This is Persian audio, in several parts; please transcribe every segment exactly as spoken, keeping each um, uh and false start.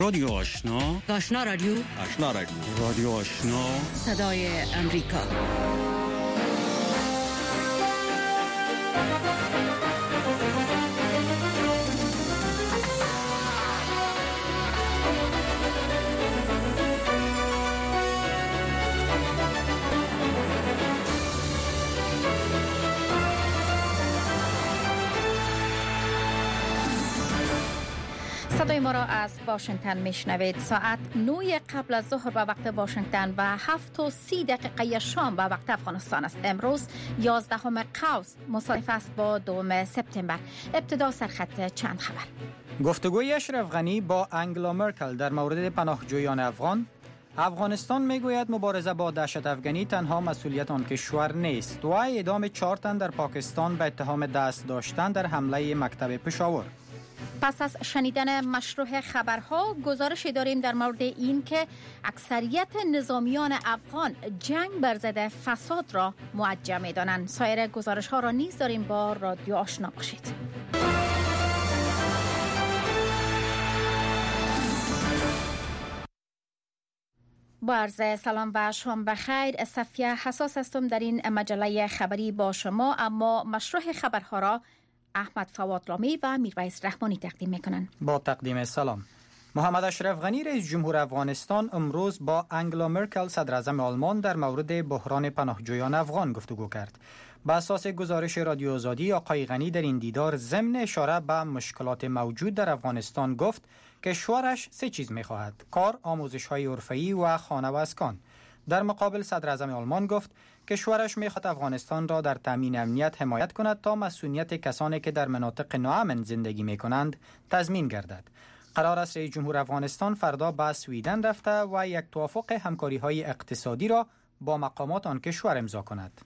رادیو آشنا، آشنا رادیو، آشنا رادیو، رادیو آشنا، صدای امریکا. صدای ما را از واشنگتن میشنوید. ساعت نه قبل از ظهر به وقت واشنگتن و هفت و سی دقیقه شام به وقت افغانستان است. امروز یازدهم قوس مصادف است با دوم سپتامبر. ابتدا سرخط چند خبر. گفتگوی اشرف غنی با انگلا مرکل در مورد پناهجویان افغان. افغانستان میگوید مبارزه با دهشت افغانی تنها مسئولیت آن کشور نیست و اعدام چهار تن در پاکستان به اتهام دست داشتن در حمله مکتب پشاور. پس از شنیدن مشروع خبرها گزارشی داریم در مورد این که اکثریت نظامیان افغان جنگ بر ضد فساد را موجه می‌دانند. سایر گزارش‌ها را نیز داریم. با رادیو آشنا باشید. با عرض سلام و شام بخیر. صفیه حساس هستم در این مجله خبری با شما، اما مشروع خبرها را احمد فواد لامی و میرویس رحمانی تقدیم میکنند. با تقدیم سلام. محمد اشرف غنی رئیس جمهور افغانستان امروز با انگلا مرکل صدر اعظم آلمان در مورد بحران پناهجویان افغان گفتگو کرد. به اساس گزارش رادیو آزادی، آقای غنی در این دیدار ضمن اشاره به مشکلات موجود در افغانستان گفت که کشورش سه چیز میخواهد: کار، آموزش‌های حرفه‌ای و خانه و اسکان. در مقابل صدر اعظم آلمان گفت کشورش میخواهد افغانستان را در تامین امنیت حمایت کند تا مسئولیت کسانی که در مناطق ناامن زندگی میکنند تضمین گردد. قرار است رئیس جمهور افغانستان فردا به سویدن رفته و یک توافق همکاری‌های اقتصادی را با مقامات آن کشور امضا کند.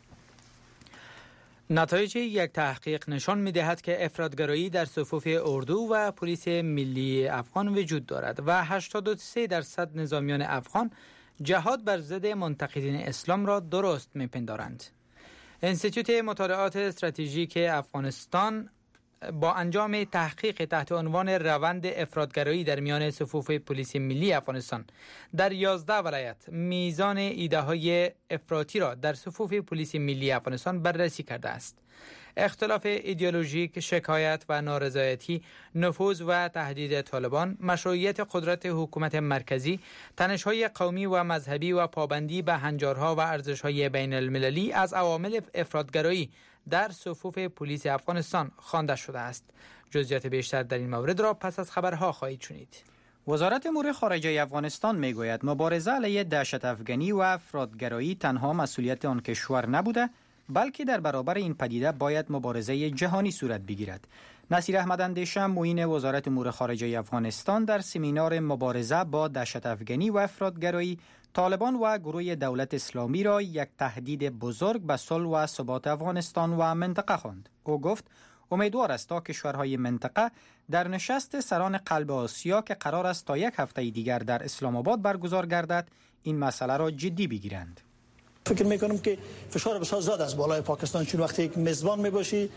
نتایج یک تحقیق نشان می‌دهد که افراط‌گرایی در صفوف اردو و پلیس ملی افغان وجود دارد و هشتاد و سه درصد نظامیان افغان جهاد بر ضد منتقدین اسلام را درست می‌پندارند. انستیتوت مطالعات استراتژیک افغانستان با انجام تحقیق تحت عنوان روند افراط‌گرایی در میان صفوف پلیس ملی افغانستان در یازده ولایت میزان ایده‌های افراطی را در صفوف پلیس ملی افغانستان بررسی کرده است. اختلاف ایدئولوژیک، شکایت و نارضایتی، نفوذ و تهدید طالبان، مشروعیت قدرت حکومت مرکزی، تنش‌های قومی و مذهبی و پابندی به هنجارها و ارزش‌های بین المللی از عوامل افراط‌گرایی در صفوف پلیس افغانستان خوانده شده است. جزئیات بیشتر در این مورد را پس از خبرها خواهید شنید. وزارت امور خارجه افغانستان میگوید مبارزه علیه دهشت افغانی و افراط‌گرایی تنها مسئولیت آن کشور نبوده، بلکه در برابر این پدیده باید مبارزه جهانی صورت بگیرد. نصیر احمد اندیشه، معین وزارت امور خارجه افغانستان، در سمینار مبارزه با دهشت افغانی و افراط‌گرایی طالبان و گروه دولت اسلامی را یک تهدید بزرگ به صلح و ثبات افغانستان و منطقه خواند. او گفت امیدوار است تا کشورهای منطقه در نشست سران قلب آسیا که قرار است تا یک هفته دیگر در اسلام آباد برگزار گردد این مسئله را جدی بگیرند. فکر میکنم که فشار بسیار زیاد از بالای پاکستان، چون وقتی یک میزبان میباشی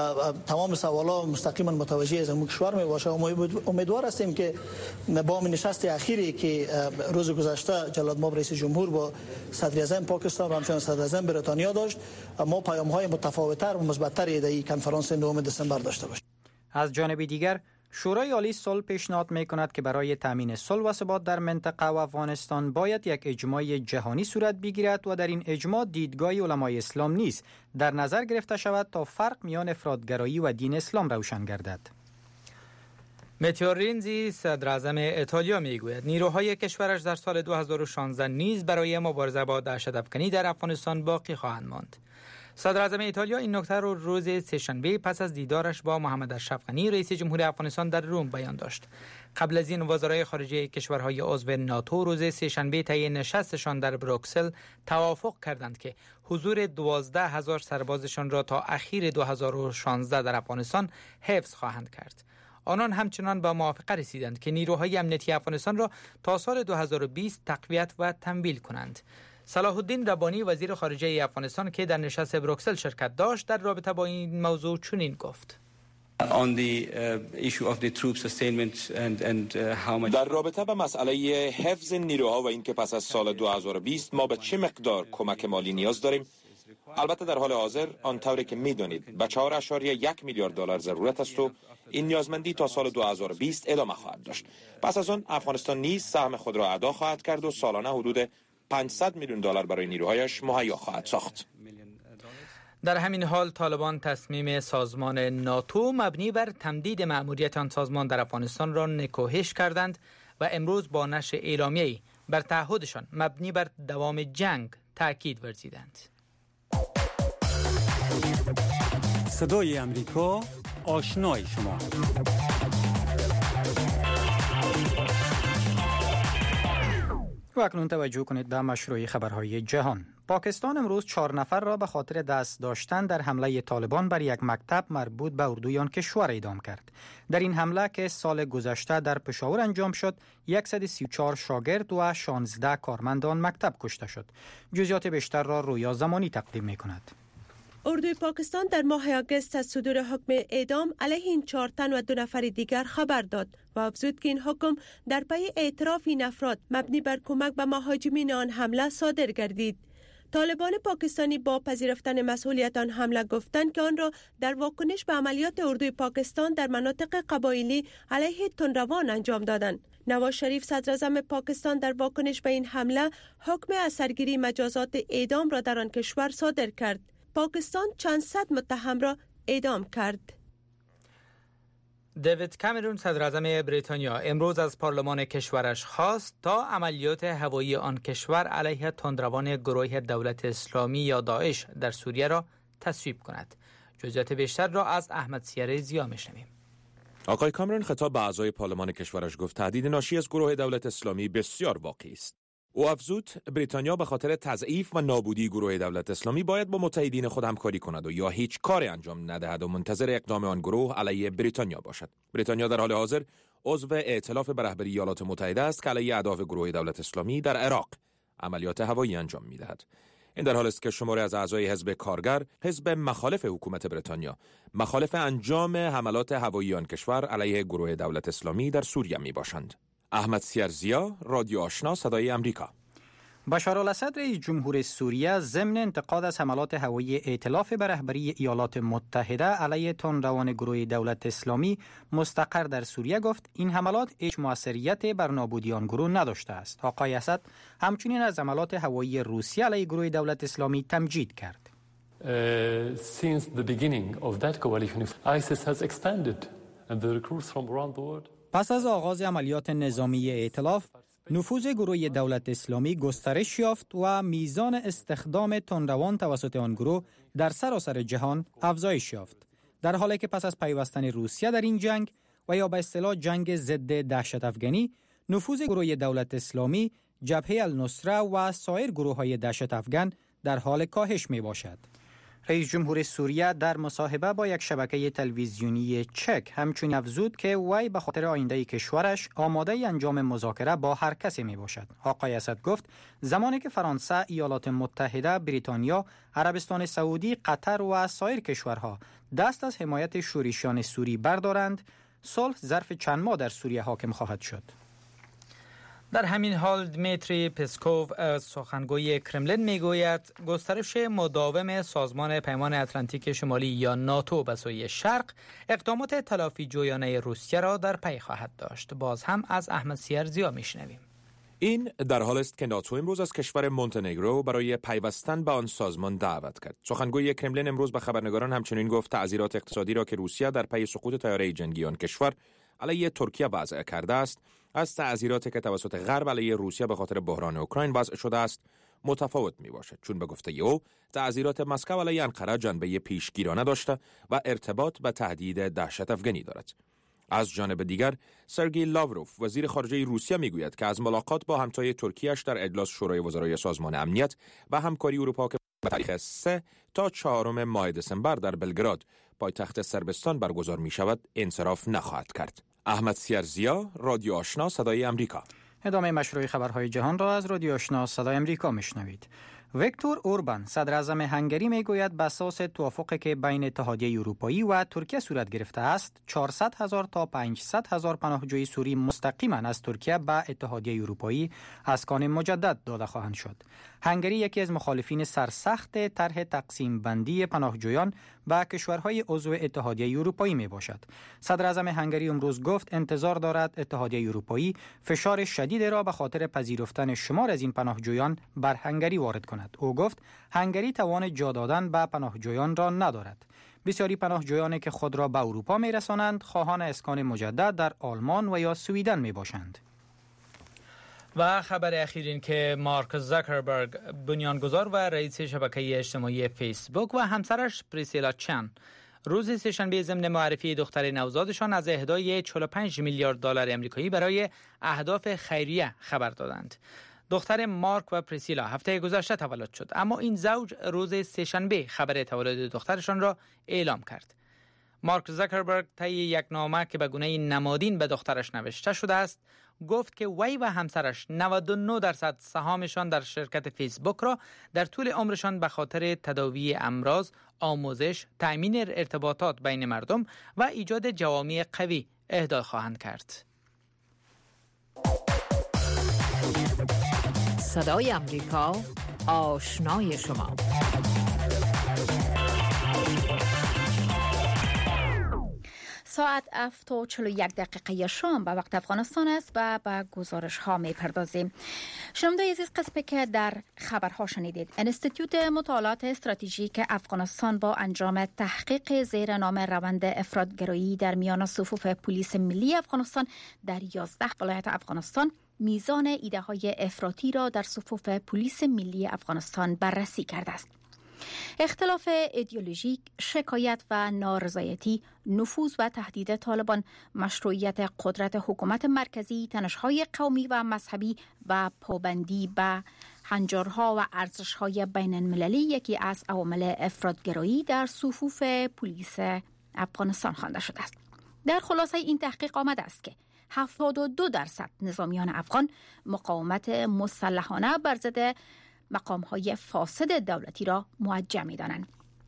تمام سوالا مستقیما متوجه از اون کشور میباشه. امیدوار هستیم که با نشست اخیری که روز گذشته جلال مآب رئیس جمهور با صدر اعظم پاکستان و همچنین صدر اعظم بریتانیا داشت، ما پیام‌های متفاوت‌تر و مثبت‌تری در این کنفرانس نهم دسامبر داشته باشیم. از جانب دیگر شورای عالی صلح پیشنهاد می‌کند که برای تامین صلح و ثبات در منطقه و افغانستان باید یک اجماع جهانی صورت بگیرد و در این اجماع دیدگاه علمای اسلام نیز در نظر گرفته شود تا فرق میان افراط‌گرایی و دین اسلام روشن گردد. متئو رنزی صدر اعظم ایتالیا میگوید نیروهای کشورش در سال دو هزار و شانزده نیز برای مبارزه با دهشت افغانی در افغانستان باقی خواهند ماند. صدر اعظم ایتالیا این نکته را روز سه‌شنبه پس از دیدارش با محمد اشرف غنی رئیس جمهور افغانستان در روم بیان داشت. قبل از این وزرای خارجه کشورهای عضو ناتو روز سه‌شنبه طی نشستشان در بروکسل توافق کردند که حضور دوازده هزار سربازشان را تا اخیر دو هزار و شانزده در افغانستان حفظ خواهند کرد. آنان همچنان به موافقه رسیدند که نیروهای امنیتی افغانستان را تا سال دو هزار و بیست تقویت و تمویل کنند. صلاح الدین ربانی وزیر خارجه افغانستان که در نشست بروکسل شرکت داشت در رابطه با این موضوع چنین گفت: On the uh, issue of the troop sustainment and and uh, how much در رابطه با مسئله حفظ نیروها و اینکه پس از سال دو هزار و بیست ما به چه مقدار کمک مالی نیاز داریم، البته در حال حاضر آنطوری که میدونید به چهار اشاریه یک میلیارد دلار ضرورت است و این نیازمندی تا سال دو هزار و بیست ادامه خواهد داشت. پس از آن افغانستان نیز سهم خود را ادا خواهد کرد و سالانه حدود پانصد میلیون دلار برای نیروهایش مهیا خواهد ساخت. در همین حال طالبان تصمیم سازمان ناتو مبنی بر تمدید مأموریت آن سازمان در افغانستان را نکوهش کردند و امروز با نشر اعلامیه‌ای بر تعهدشان مبنی بر دوام جنگ تأکید ورزیدند. صدای امریکا، آشنای شما. و اکنون توجه کنید به مشروع خبرهای جهان. پاکستان امروز چهار نفر را به خاطر دست داشتن در حمله طالبان بر یک مکتب مربوط به اردویان کشور اعدام کرد. در این حمله که سال گذشته در پشاور انجام شد، صد و سی و چهار شاگرد و شانزده کارمند آن مکتب کشته شد. جزئیات بیشتر را رویا زمانی تقدیم می‌کند. اردوی پاکستان در ماه آگوست از صدور حکم اعدام علیه این چهار تن و دو نفر دیگر خبر داد و افزود که این حکم در پی اعتراف این افراد مبنی بر کمک به مهاجمین آن حمله صادر گردید. طالبان پاکستانی با پذیرفتن مسئولیت آن حمله گفتند که آن را در واکنش به عملیات اردوی پاکستان در مناطق قبایلی علیه تندروان انجام دادند. نواز شریف صدر اعظم پاکستان در واکنش به این حمله حکم از سرگیری مجازات اعدام را در آن کشور صادر کرد. پاکستان چند صد متهم را اعدام کرد. دیوید کامرون صدر اعظم بریتانیا امروز از پارلمان کشورش خواست تا عملیات هوایی آن کشور علیه تندروان گروه دولت اسلامی یا داعش در سوریه را تصویب کند. جزئیات بیشتر را از احمد سیار زیا میشنویم. آقای کامرون خطاب به اعضای پارلمان کشورش گفت تهدید ناشی از گروه دولت اسلامی بسیار واقعی است. او افزود بریتانیا به خاطر تضعیف و نابودی گروه دولت اسلامی باید با متحدین خود همکاری کند و یا هیچ کاری انجام ندهد و منتظر اقدام آن گروه علیه بریتانیا باشد. بریتانیا در حال حاضر عضو ائتلاف به رهبری ایالات متحده است که علیه اهداف گروه دولت اسلامی در عراق عملیات هوایی انجام می‌دهد. این در حالی است که شماری از اعضای حزب کارگر، حزب مخالف حکومت بریتانیا، مخالف انجام حملات هوایی آن کشور علیه گروه دولت اسلامی در سوریه میباشند. احمد سیرزیا، رادیو آشنا، صدای امریکا. بشار الاسد رئیس جمهور سوریه ضمن انتقاد از حملات هوایی ائتلاف به رهبری ایالات متحده علیه تندروان گروه دولت اسلامی مستقر در سوریه گفت این حملات هیچ موثریت بر نابودی آن گروه نداشته است. آقای اسد همچنین از حملات هوایی روسیه علیه گروه دولت اسلامی تمجید کرد. Uh, since the beginning of that coalition, ISIS has expanded and the recruits from around the world. پس از آغاز عملیات نظامی ائتلاف، نفوذ گروه دولت اسلامی گسترش یافت و میزان استخدام تندروان توسط آن گروه در سراسر جهان افزایش یافت. در حالی که پس از پیوستن روسیه در این جنگ و یا به اصطلاح جنگ ضد دهشت افغانی، نفوذ گروه دولت اسلامی، جبهه النصره و سایر گروه‌های دهشت افغان در حال کاهش می باشد. رئیس جمهور سوریه در مصاحبه با یک شبکه تلویزیونی چک همچنین افزود که وی به خاطر آینده کشورش آماده انجام مذاکره با هر کسی می باشد. آقای اسد گفت زمانی که فرانسه، ایالات متحده، بریتانیا، عربستان سعودی، قطر و سایر کشورها دست از حمایت شورشیان سوری بردارند، صلح ظرف چند ماه در سوریه حاکم خواهد شد. در همین حال دمیتری پسکوف سخنگوی کرملین میگوید گسترش مداوم سازمان پیمان اتلانتیک شمالی یا ناتو به سوی شرق اقدامات تلافی جویانه روسیه را در پی خواهد داشت. باز هم از احمد سیرزیا میشنویم. این در حال است که ناتو امروز از کشور مونتنگرو برای پیوستن به آن سازمان دعوت کرد. سخنگوی کرملین امروز به خبرنگاران همچنین گفت تعزیرات اقتصادی را که روسیه در پی سقوط طیاره جنگی آن کشور علیه ترکیه وضع کرده است، از تعزیراتی که توسط غرب علیه روسیه به خاطر بحران اوکراین وضع شده است متفاوت می باشد، چون به گفته او تعزیرات مسکو علیه انقره جنبه پیشگیرانه داشته و ارتباط به تهدید دهشت افغانی دارد. از جانب دیگر سرگئی لاوروف وزیر خارجه روسیه میگوید که از ملاقات با همتای ترکیه‌اش در اجلاس شورای وزرای سازمان امنیت و همکاری اروپا که به تاریخ سه تا چهارم ماه دسامبر در بلگراد پایتخت صربستان برگزار می شود انصراف نخواهد کرد. احمد سیرزیا، رادیو آشنا، صدای امریکا. ادامه مشروع خبرهای جهان را از رادیو آشنا صدای امریکا میشنوید. ویکتور اوربان صدر اعظم هنگری میگوید به اساس توافقی که بین اتحادیه اروپایی و ترکیه صورت گرفته است چهارصد هزار تا پانصد هزار پناهجوی سوری مستقیما از ترکیه به اتحادیه اروپایی اسکان مجدد داده خواهند شد. هنگری یکی از مخالفین سرسخت طرح تقسیم بندی پناهجویان به کشورهای عضو اتحادیه اروپایی می باشد. صدر اعظم هنگری امروز گفت انتظار دارد اتحادیه اروپایی فشار شدید را به خاطر پذیرفتن شمار از این پناهجویان بر هنگری وارد کند. او گفت هنگری توان جا دادن به پناهجویان را ندارد. بسیاری پناهجویانی که خود را به اروپا می رسانند خواهان اسکان مجدد در آلمان و یا سویدن می باشند. و خبر اخیر این که مارک زاکربرگ بنیانگذار و رئیس شبکه اجتماعی فیسبوک و همسرش پریسیلا چن روز سه‌شنبه ضمن معرفی دختر نوزادشان از اهدای چهل و پنج میلیارد دلار آمریکایی برای اهداف خیریه خبر دادند. دختر مارک و پریسیلا هفته گذشته تولد شد، اما این زوج روز سه‌شنبه خبر تولد دخترشان را اعلام کرد. مارک زاکربرگ طی یک نامه که به گونه نمادین به دخترش نوشته شده است گفت که وی و همسرش نود و نه درصد سهامشان در شرکت فیسبوک را در طول عمرشان به خاطر تداوی امراض، آموزش، تأمین ارتباطات بین مردم و ایجاد جوامع قوی اهدا خواهند کرد. صدای امریکا، آشنای شما. ساعت هفت و چهل و یک دقیقه شام به وقت افغانستان است و به گزارش ها می پردازیم. شنوندگان عزیز، قسمی که در خبرها شنیدید انستیتوت مطالعات استراتژیک افغانستان با انجام تحقیق زیر نام روند افراطگرایی در میان صفوف پلیس ملی افغانستان در یازده ولایت افغانستان میزان ایده های افراطی را در صفوف پلیس ملی افغانستان بررسی کرده است. اختلاف ایدئولوژیک، شکایت و نارضایتی، نفوذ و تهدید طالبان، مشروعیت قدرت حکومت مرکزی، تنش‌های قومی و مذهبی و پابندی به هنجارها و ارزش‌های بین المللی یکی از عوامل افراطگرایی در صفوف پلیس افغانستان خوانده شده است. در خلاصه این تحقیق آمده است که هفتاد و دو درصد نظامیان افغان مقاومت مسلحانه بر ضد مقام‌های فاسد دولتی را موجه می‌دانند.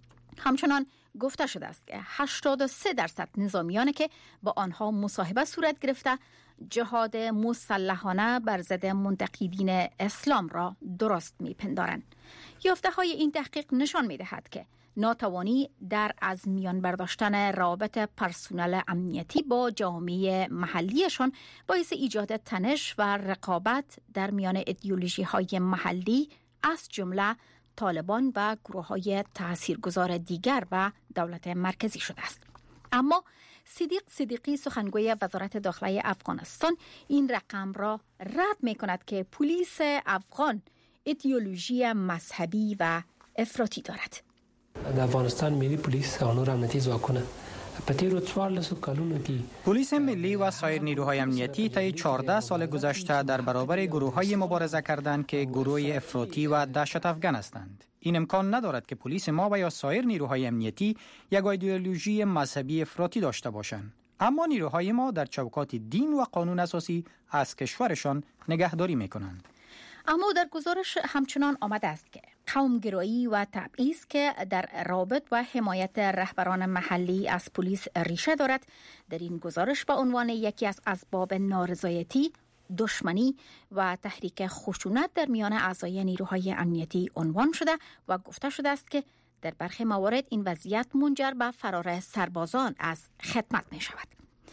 همچنان گفته شده است که هشتاد و سه درصد نظامیان که با آنها مصاحبه صورت گرفته جهاد مسلحانه بر ضد منتقدین اسلام را درست می‌پندارند. یافته‌های این تحقیق نشان می‌دهد که ناتوانی در از میان برداشتن روابط پرسونل امنیتی با جامعه محلیشان باعث ایجاد تنش و رقابت در میان ایدئولوژی‌های محلی از جمله طالبان و گروه‌های تاثیرگذار دیگر و دولت مرکزی شده است. اما صدیق صدیقی سخنگوی وزارت داخلی افغانستان این رقم را رد می‌کند که پلیس افغان ایدئولوژی مذهبی و افراطی دارد. د افغانستان ملي پولیس او نور امنیتي ځواکونه په تیرو څوارلسو کلونو کې پلیس ملی و سایر نیروهای امنیتی طی چهارده سال گذشته در برابر گروه‌های مبارزه کردند که گروه افراطی و دهشت افکن هستند. این امکان ندارد که پلیس ما و یا سایر نیروهای امنیتی یک ایدئولوژی مذهبی افراطی داشته باشند. اما نیروهای ما در چوکات دین و قانون اساسی از کشورشان نگهداری می‌کنند. اما در گزارش همچنان آمده است که قومگرایی و تبعیض که در رابط و حمایت رهبران محلی از پلیس ریشه دارد، در این گزارش به عنوان یکی از اسباب نارضایتی، دشمنی و تحریک خشونت در میان اعضای نیروهای امنیتی عنوان شده و گفته شده است که در برخی موارد این وضعیت منجر به فرار سربازان از خدمت می شود.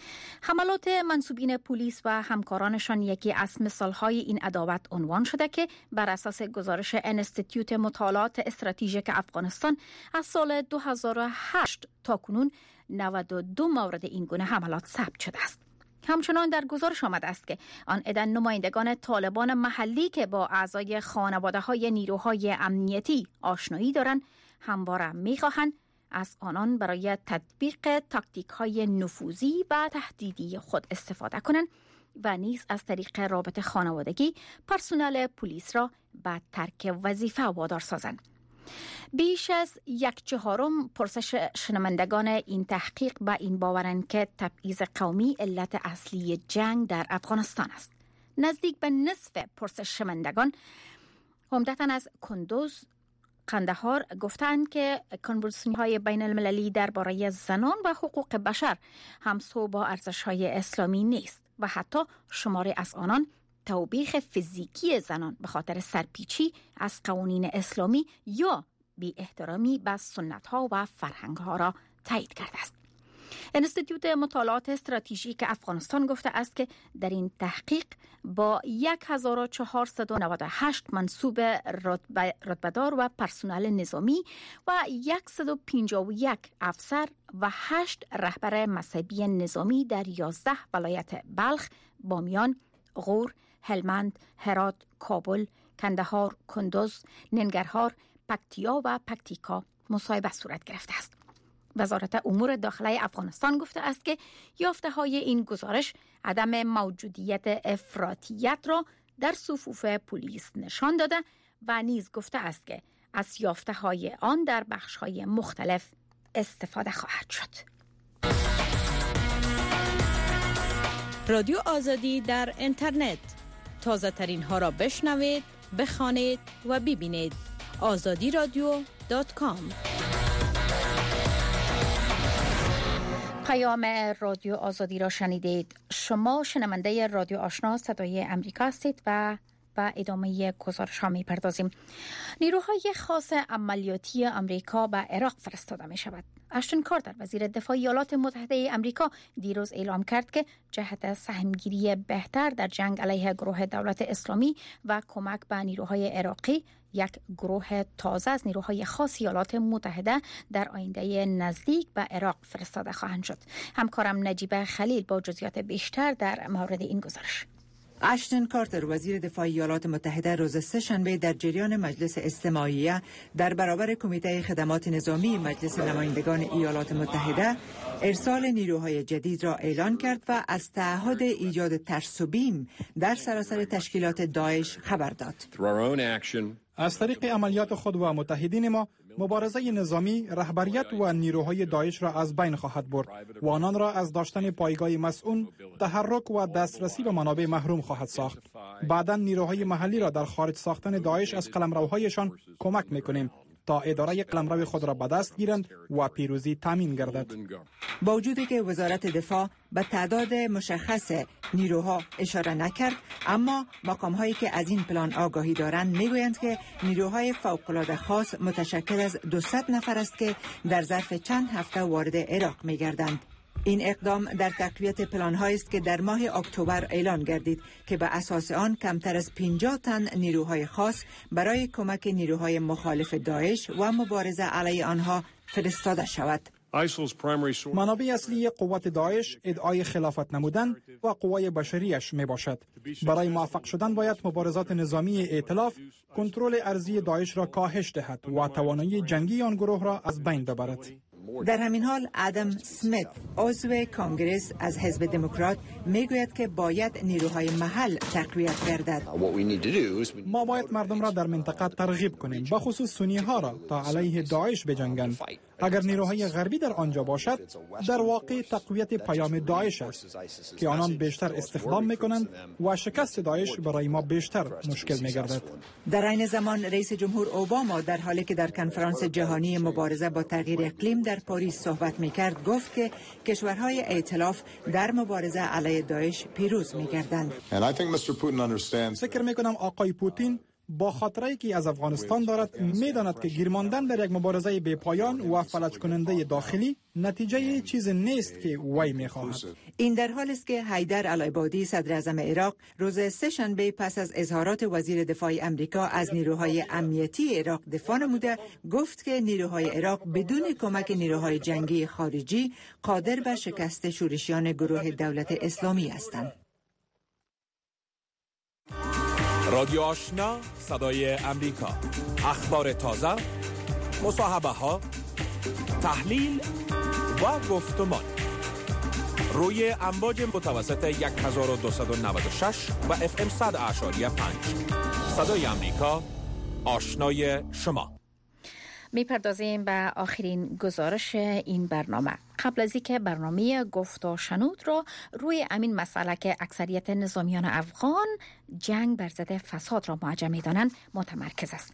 حملات منسوبین پلیس و همکارانشان یکی از مثالهای این عداوت عنوان شده که بر اساس گزارش انستیتوت مطالعات استراتژیک افغانستان از سال دو هزار و هشت تا کنون نود و دو مورد این گونه حملات ثبت شده است. همچنان در گزارش آمده است که آن عده نمایندگان طالبان محلی که با اعضای خانواده‌های نیروهای امنیتی آشنایی دارند همواره می‌خواهند از آنان برای تطبیق تاکتیک‌های نفوذی و تهدیدی خود استفاده کنند و نیز از طریق رابطه خانوادگی پرسنل پلیس را به ترک وظیفه وادار سازند. بیش از یک چهارم پرسش شنوندگان این تحقیق به این باورند که تبعیض قومی علت اصلی جنگ در افغانستان است. نزدیک به نصف پرسش شنوندگان عمدتاً از کندوز، قندهار گفتند که کنفرانس‌های بین المللی درباره زنان و حقوق بشر همسو با ارزش‌های اسلامی نیست و حتی شماری از آنان توبیخ فیزیکی زنان به خاطر سرپیچی از قوانین اسلامی یا بی احترامی به سنت‌ها و فرهنگ‌ها را تایید کرده است. انستیتوت مطالعات استراتژیک افغانستان گفته است که در این تحقیق با هزار و چهارصد و نود و هشت منصوب رتبه رتبه‌دار و پرسنل نظامی و صد و پنجاه و یک افسر و هشت رهبر مذهبی نظامی در یازده ولایت بلخ، بامیان، غور، هلمند، هرات، کابل، کندهار، کندوز، ننگرهار، پکتیا و پکتیکا مصاحبه صورت گرفته است. وزارت امور داخلی افغانستان گفته است که یافته های این گزارش عدم موجودیت افراطیت را در صفوف پلیس نشان داده و نیز گفته است که از یافته های آن در بخش های مختلف استفاده خواهد شد. رادیو آزادی در اینترنت، تازه ترین ها را بشنوید، بخوانید و ببینید. آزادی رادیو دات کام. پیام رادیو آزادی را شنیدید. شما شنونده رادیو آشنا صدای امریکا هستید و به ادامه گزارش ها می پردازیم. نیروهای خاص عملیاتی امریکا به عراق فرستاده می شود. اشتون کارتر وزیر دفاع ایالات متحده امریکا دیروز اعلام کرد که جهت سهمگیری بهتر در جنگ علیه گروه دولت اسلامی و کمک به نیروهای عراقی، یک گروه تازه از نیروهای خاص ایالات متحده در آینده نزدیک به عراق فرستاده خواهند شد. همکارم نجیبه خلیل با جزئیات بیشتر در مورد این گزارش. اشتون کارتر وزیر دفاع ایالات متحده روز سه‌شنبه در جریان مجلس استماعیه در برابر کمیته خدمات نظامی مجلس نمایندگان ایالات متحده ارسال نیروهای جدید را اعلان کرد و از تعهد ایجاد ترس و بیم در سراسر تشکیلات داعش خبر داد. از طریق عملیات خود و متحدین ما مبارزه نظامی رهبریت و نیروهای داعش را از بین خواهد برد و آنان را از داشتن پایگاه مسئول، تحرک و دسترسی به منابع محروم خواهد ساخت. بعداً نیروهای محلی را در خارج ساختن داعش از قلمروهایشان کمک میکنیم تا اداره قلمرو خود را به دست گیرند و پیروزی تامین گردد. با وجودی که وزارت دفاع به تعداد مشخص نیروها اشاره نکرد، اما مقام‌هایی که از این پلان آگاهی دارند میگویند که نیروهای فوق‌العاده خاص متشکل از دویست نفر است که در ظرف چند هفته وارد عراق میگردند. این اقدام در تقویت پلان‌هایی است که در ماه اکتبر اعلان گردید که به اساس آن کمتر از پنجاه تن نیروهای خاص برای کمک نیروهای مخالف داعش و مبارزه علیه آنها فرستاده شود. منابع اصلی قوت داعش ادعای خلافت نمودن و قوای بشریش می باشد. برای موفق شدن باید مبارزات نظامی ائتلاف کنترل ارضی داعش را کاهش دهد و توانایی جنگی آن گروه را از بین ببرد. در همین حال ادم سمیت عضو کانگرس از حزب دموکرات میگوید که باید نیروهای محل تقویت گردد. ما باید مردم را در منطقه ترغیب کنیم، به خصوص سنی ها را، تا علیه داعش بجنگند. اگر نیروهای غربی در آنجا باشد، در واقع تقویت پیام داعش است که آنان بیشتر استخدام میکنند و شکست داعش برای ما بیشتر مشکل میگردد. در عین زمان رئیس جمهور اوباما در حالی که در کنفرانس جهانی مبارزه با تغییر اقلیم در پاریس صحبت میکرد گفت که کشورهای ائتلاف در مبارزه علیه داعش پیروز میگردند. فکر میکنم آقای پوتین با خاطره‌ای که از افغانستان دارد میداند که گیر ماندن در یک مبارزه بی پایان و فلج کننده داخلی نتیجه چیز نیست که وی میخواهد. این در حالی است که حیدر العبادی صدر اعظم عراق روز سه‌شنبه پس از اظهارات وزیر دفاع امریکا از نیروهای امنیتی عراق دفاع نموده گفت که نیروهای عراق بدون کمک نیروهای جنگی خارجی قادر به شکست شورشیان گروه دولت اسلامی هستند. رادیو آشنا صدای امریکا، اخبار تازه، مصاحبه ها، تحلیل و گفتمان روی امواج متوسط هزار و دویست و نود و شش و اف ام صد اعشاری پنج. صدای امریکا، آشنای شما. میپردازیم به آخرین گزارش این برنامه. قبل از اینکه برنامه گفت و شنود را روی امین مسئله که اکثریت نظامیان افغان جنگ بر ضد فساد را موجه می‌دانند متمرکز است.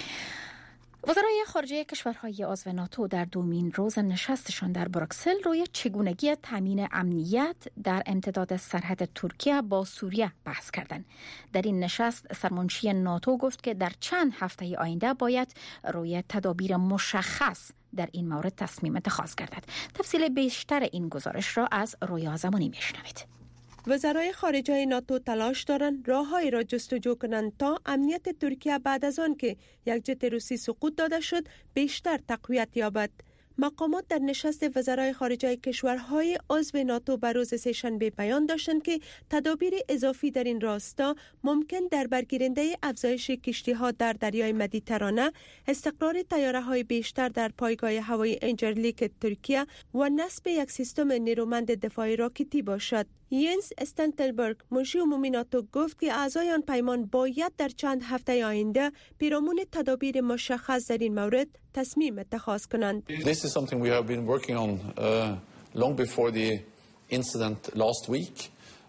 وزرای خارجه کشورهای عضو ناتو در دومین روز نشستشان در بروکسل روی چگونگی تامین امنیت در امتداد سرحد ترکیه با سوریه بحث کردند. در این نشست سرمنشی ناتو گفت که در چند هفته آینده باید روی تدابیر مشخص در این مورد تصمیم اتخاذ گردد. تفصیل بیشتر این گزارش را از رویا زمانی میشنوید. وزرای خارجه ناتو تلاش دارند راههایی را جستجو کنند تا امنیت ترکیه بعد از آن که یک جت روسی سقوط داده شد بیشتر تقویت یابد. مقامات در نشست وزرای خارجه کشورهای عضو ناتو بر روز سه‌شنبه بیان داشتند که تدابیر اضافی در این راستا ممکن در برگیرنده افزایش کشتی‌ها در دریای مدیترانه، استقرار طیاره‌های بیشتر در پایگاه هوایی انجرلیک ترکیه و نصب یک سیستم نیرومند دفاعی راکتی باشد. ینس استنتلبرگ منشی عمومی ناتو گفت که اعضای آن پیمان باید در چند هفته آینده پیرامون تدابیر مشخص در این مورد تصمیم اتخاذ کنند. This is something we have been working on uh, long before the incident last week.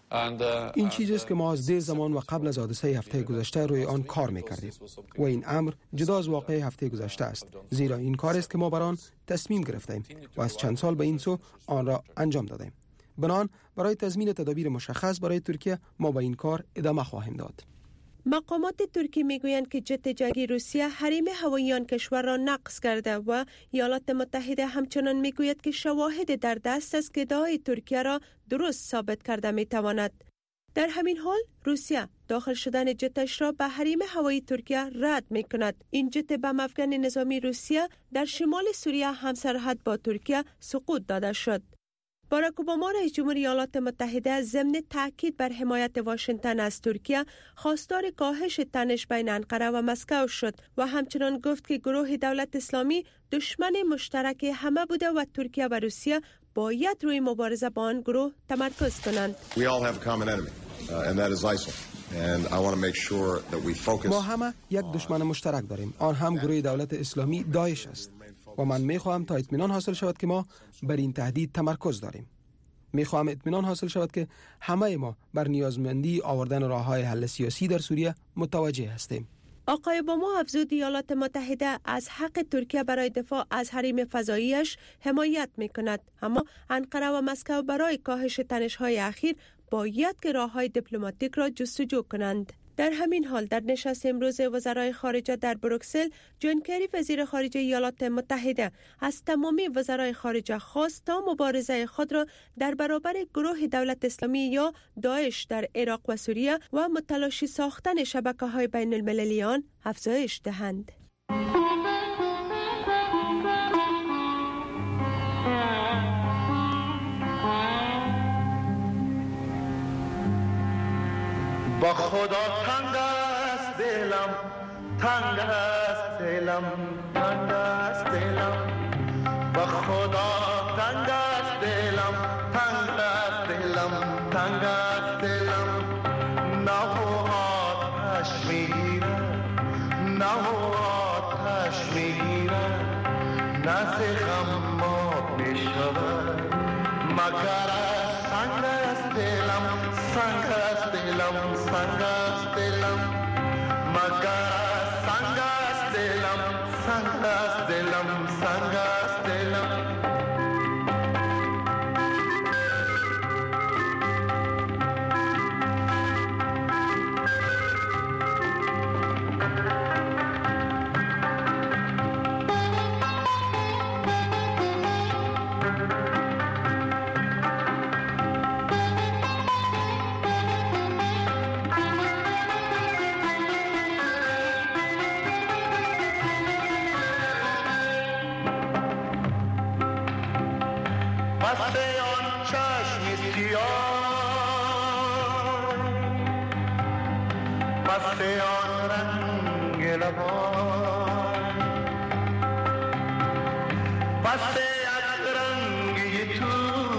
این چیزی است که ما از ده زمان و قبل از حادثه هفته گذشته روی آن کار می‌کردیم و این امر جدا از واقعه هفته گذشته است، زیرا این کار است که ما بر آن تصمیم گرفتیم و از چند سال به این سو آن را انجام دادیم. بنان برای تضمین تدابیر مشخص برای ترکیه ما با این کار ادامه خواهیم داد. مقامات ترکی میگویند که جت جنگی روسیه حریم هوایی آن کشور را نقض کرده و ایالات متحده همچنان میگوید که شواهد در دست است که ادعای ترکیه را درست ثابت کرده میتواند. در همین حال روسیه داخل شدن جتش را به حریم هوایی ترکیه رد میکند. این جت بم افغان نظامی روسیه در شمال سوریه همسرحد با ترکیه سقوط داده شد. باراک اوباما رئیس جمهور ایالات متحده ضمن تاکید بر حمایت واشنگتن از ترکیه خواستار کاهش تنش بین انقره و مسکو شد و همچنان گفت که گروه دولت اسلامی دشمن مشترک همه بوده و ترکیه و روسیه باید روی مبارزه با آن گروه تمرکز کنند. ما همه یک دشمن مشترک داریم، آن هم گروه دولت اسلامی داعش است و من میخواهم تا اطمینان حاصل شود که ما بر این تهدید تمرکز داریم. میخواهم اطمینان حاصل شود که همه ما بر نیازمندی آوردن راههای حل سیاسی در سوریه متوجه هستیم. آقای اوباما افزود ایالات متحده از حق ترکیه برای دفاع از حریم فضاییش حمایت میکند، اما انقره و مسکو برای کاهش تنش‌های اخیر باید که راههای دیپلماتیک را جستجو کنند. در همین حال در نشست امروز وزرای خارجه در بروکسل، جان کری وزیر خارجه ایالات متحده از تمامی وزرای خارجه خواست تا مبارزه خود را در برابر گروه دولت اسلامی یا داعش در عراق و سوریه و متلاشی ساختن شبکه‌های بین المللی آن افزایش دهند. با خدا تنگ است دلم، تنگ است دلم، تنگ است دلم، با خدا تنگ است دلم، تنگ است دلم، تنگ است دلم، نه و آتش میگیرد، نه و آتش میگیرد، نه ز غم مات میشود، مگر از سنگ است دلم، سنگ است دلم، سنگ است دلم، مگر از سنگ است دلم، سنگ است دلم، سنگ است دلم. بسته آن چشم سیاه، بسته آن رنگ لبان، بسته یک رنگی تو،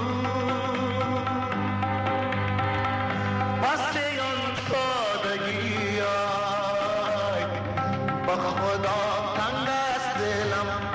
بسته آن سادگی، با خدا تنگ است دلم،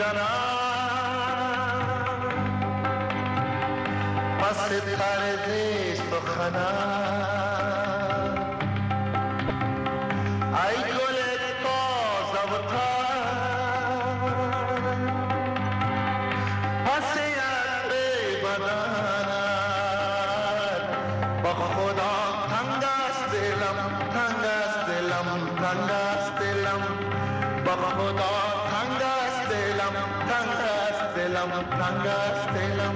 موندنم پس طرز سخنم ای گل تازه و تر پس عطر بدنت با خدا تنگ است دلم تنگ است دلم تنگ است دلم با خدا تنگ است دلم تنگ است دلم تنگ است دلم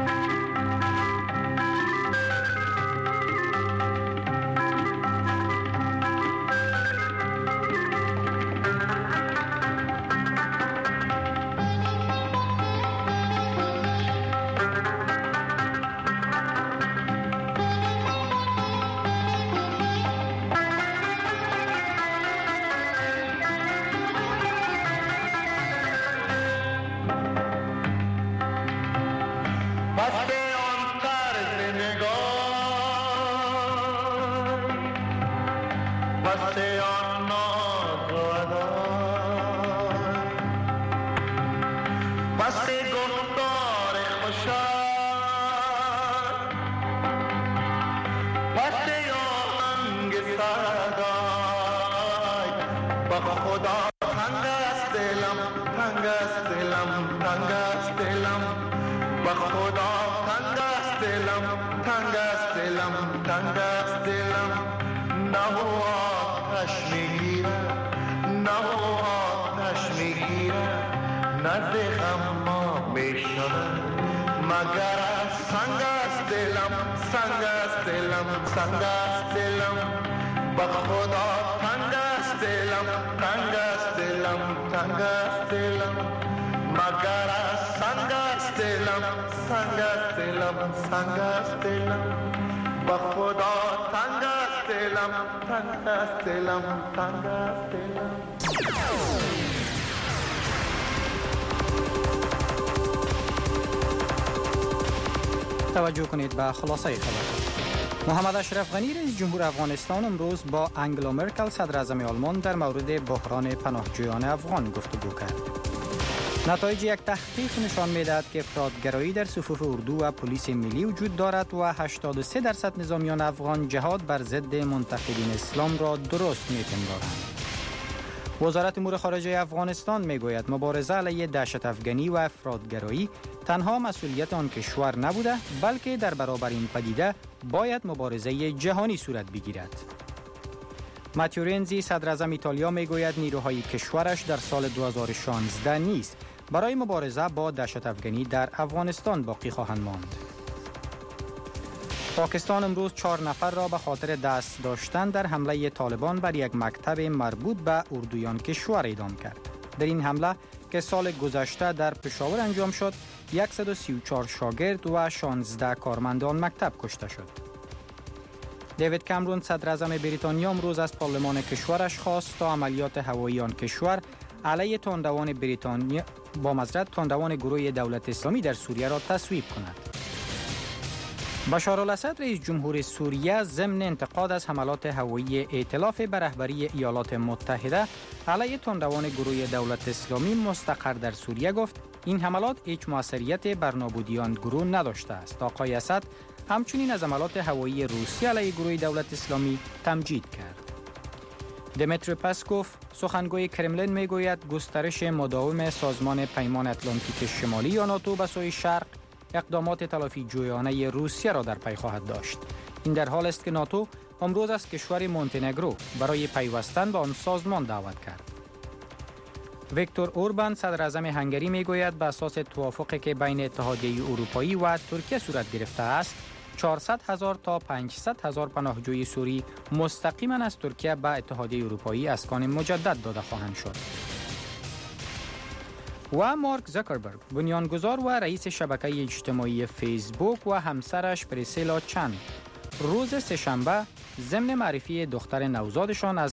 مگر سنگ است دلم سنگ است دلم سنگ است دلم با خدا تنگ است دلم تنگ است دلم تنگ است دلم مگر سنگ است دلم سنگ است دلم سنگ است دلم با خدا تنگ است دلم تنگ است دلم تنگ است دلم توجه کنید به خلاصه خبر. محمد اشرف غنی رئیس جمهور افغانستان امروز با انگلا مرکل صدر اعظم آلمان در مورد بحران پناهجویان افغان گفتگو کرد. نتایج یک تحقیق نشان می‌دهد که افراطگرایی در صفوف اردو و پلیس ملی وجود دارد و هشتاد و سه درصد نظامیان افغان جهاد بر ضد منتقدین اسلام را درست می‌پندارند. وزارت امور خارجه افغانستان میگوید مبارزه علیه دهشت افغانی و افراطگرایی تنها مسئولیت آن کشور نبوده، بلکه در برابر این پدیده باید مبارزه جهانی صورت بگیرد. ماتیو رنزی صدر اعظم ایتالیا میگوید نیروهای کشورش در سال دو هزار و شانزده نیز برای مبارزه با دهشت افغانی در افغانستان باقی خواهند ماند. پاکستان امروز چهار نفر را به خاطر دست داشتن در حمله طالبان بر یک مکتب مربوط به اردویان کشور اعدام کرد. در این حمله که سال گذشته در پشاور انجام شد، صد و سی و چهار شاگرد و شانزده کارمندان مکتب کشته شد. دیوید کامرون صدر اعظم بریتانیا امروز از پارلمان کشورش خواست تا عملیات هوایی آن کشور علیه تندروان بریتانیا با معذرت تندروان گروه دولت اسلامی در سوریه را تصویب کند. بشار الاسد رئیس جمهور سوریه ضمن انتقاد از حملات هوایی ائتلاف به رهبری ایالات متحده علیه تندروان گروه دولت اسلامی مستقر در سوریه گفت این حملات هیچ موثریت بر نابودی آن گروه نداشته است. آقای اسد همچنین از حملات هوایی روسیه علیه گروه دولت اسلامی تمجید کرد. دمیتری پسکوف سخنگوی کرملین میگوید گسترش مداوم سازمان پیمان اتلانتیک شمالی یا ناتو به سوی شرق اقدامات تلافی جویانه روسیه را در پی خواهد داشت. این در حال است که ناتو امروز از کشور مونتنگرو برای پیوستن به آن سازمان دعوت کرد. ویکتور اوربان صدر اعظم هنگری میگوید به اساس توافقی که بین اتحادیه اروپایی و ترکیه صورت گرفته است، چهارصد هزار تا پانصد هزار پناهجوی سوری مستقیما از ترکیه به اتحادیه اروپایی اسکان مجدد داده خواهند شد. و مارک زاکربرگ بنیانگذار و رئیس شبکه اجتماعی فیسبوک و همسرش پریسیلا چن روز سه‌شنبه ضمن معرفی دختر نوزادشان از